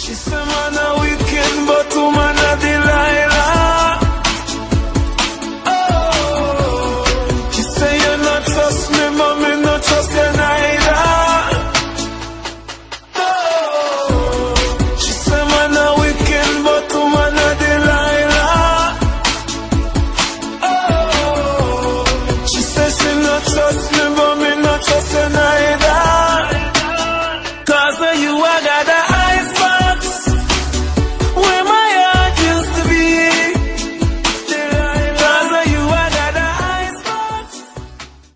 She say man a wicked, but woman a Delilah. Oh, she say you not trust me, but me not trust you neither. Oh, she say man a wicked, but woman a Delilah. Oh, she say she not trust me, but me not trust you neither. 'Cause when you are God.